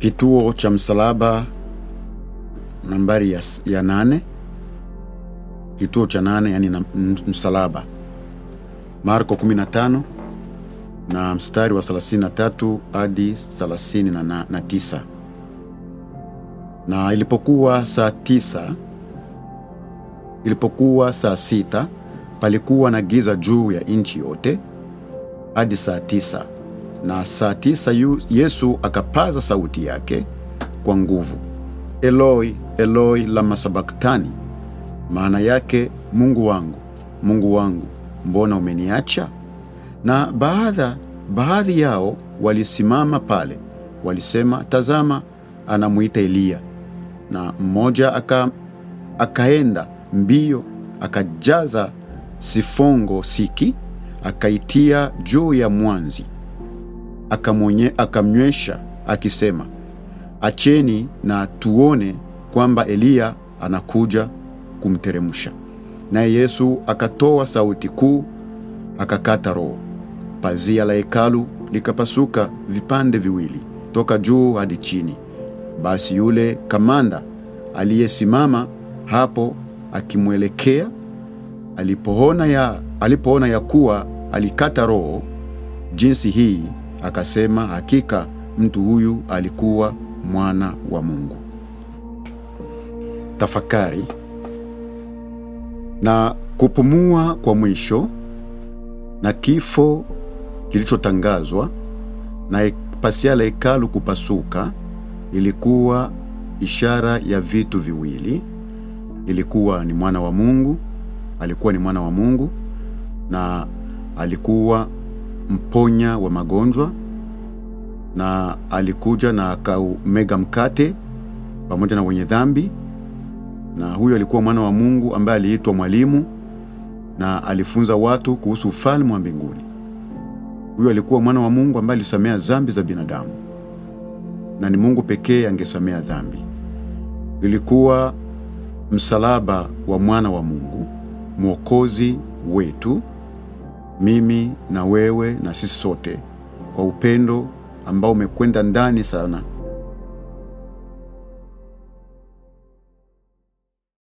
Kituo cha msalaba nambari ya 8. Kituo cha 8 yani msalaba. Marko 15 na mstari wa 33 hadi 39. Na ilipokuwa saa 6 palikuwa na giza juu ya nchi yote hadi saa 9. Na saa 9 Yesu akapaza sauti yake kwa nguvu, Eloi, Eloi, lama sabakthani, maana yake, Mungu wangu, Mungu wangu, mbona umeniacha? Na baadhi yao walisimama pale, walisema, tazama, anamuita Eliya. Na mmoja akaenda mbio, akajaza sifongo siki, akaitia juu ya mwanzi, akamnywesha akisema, acheni na tuone kwamba Eliya anakuja kumteremsha. Naye Yesu akatoa sauti kuu, akakata roho. Pazia la hekalu likapasuka vipande viwili toka juu hadi chini. Basi yule kamanda aliyesimama hapo akimwelekea, alipoona ya kuwa alikata roho jinsi hii, akasema, hakika mtu huyu alikuwa mwana wa Mungu. Tafakari. Na kupumua kwa mwisho na kifo kilichotangazwa na pazia la hekalu kupasuka ilikuwa ishara ya vitu viwili. Ilikuwa ni mwana wa Mungu, alikuwa ni mwana wa Mungu, na alikuwa mponya wa magonjwa, na alikuja na akaumega mkate pamoja na wenye dhambi. Na huyo alikuwa mwana wa Mungu ambaye aliitwa mwalimu, na alifunza watu kuhusu ufalme wa mbinguni. Huyo alikuwa mwana wa Mungu ambaye alisamea dhambi za binadamu, na ni Mungu pekee angesamea dhambi. Ilikuwa msalaba wa mwana wa Mungu, mwokozi wetu, mimi na wewe na sisi sote, kwa upendo ambao umekwenda ndani sana